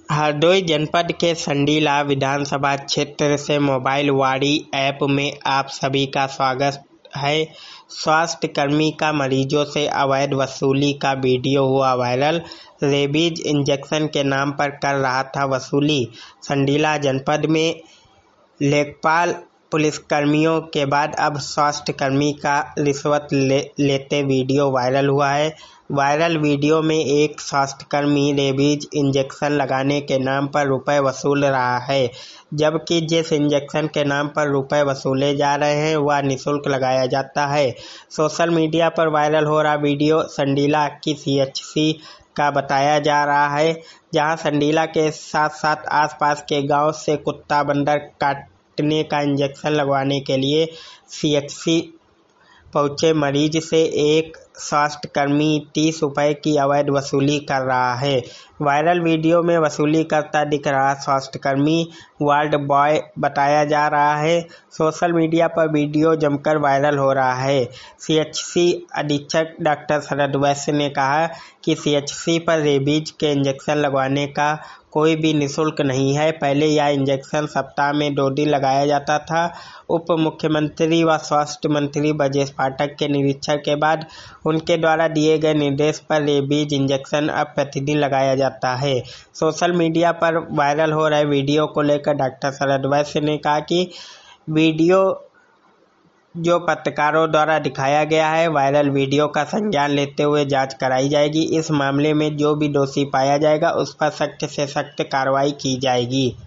हरदोई जनपद के संडीला विधानसभा क्षेत्र से मोबाइल वाड़ी ऐप में आप सभी का स्वागत है। स्वास्थ्य कर्मी का मरीजों से अवैध वसूली का वीडियो हुआ वायरल। रेबीज इंजेक्शन के नाम पर कर रहा था वसूली। संडीला जनपद में लेखपाल पुलिसकर्मियों के बाद अब स्वास्थ्य कर्मी का रिश्वत लेते वीडियो वायरल हुआ है। वायरल वीडियो में एक स्वास्थ्यकर्मी रेबीज इंजेक्शन लगाने के नाम पर रुपए वसूल रहा है, जबकि जिस इंजेक्शन के नाम पर रुपए वसूले जा रहे हैं वह निःशुल्क लगाया जाता है। सोशल मीडिया पर वायरल हो रहा वीडियो संडीला की CHC का बताया जा रहा है, जहां संडीला के साथ साथ आसपास के गांव से कुत्ता बंदर काटने का इंजेक्शन लगवाने के लिए CHC पहुंचे मरीज से एक स्वास्थ्यकर्मी 30 रुपए की अवैध वसूली कर रहा है। वायरल वीडियो में वसूली करता दिख रहा स्वास्थ्यकर्मी वार्ड बॉय बताया जा रहा है। सोशल मीडिया पर वीडियो जमकर वायरल हो रहा है। CHC अधीक्षक डॉक्टर शरद वैश्य ने कहा कि CHC पर रेबीज के इंजेक्शन लगवाने का कोई भी निःशुल्क नहीं है। पहले यह इंजेक्शन सप्ताह में 2 दिन लगाया जाता था। उप मुख्यमंत्री व स्वास्थ्य मंत्री ब्रजेश पाठक के निरीक्षण के बाद उनके द्वारा दिए गए निर्देश पर रेबीज इंजेक्शन अब प्रतिदिन लगाया जाता है। सोशल मीडिया पर वायरल हो रहे वीडियो को लेकर डॉक्टर शरद वैश्य ने कहा कि वीडियो जो पत्रकारों द्वारा दिखाया गया है, वायरल वीडियो का संज्ञान लेते हुए जांच कराई जाएगी। इस मामले में जो भी दोषी पाया जाएगा उस पर सख्त से सख्त कार्रवाई की जाएगी।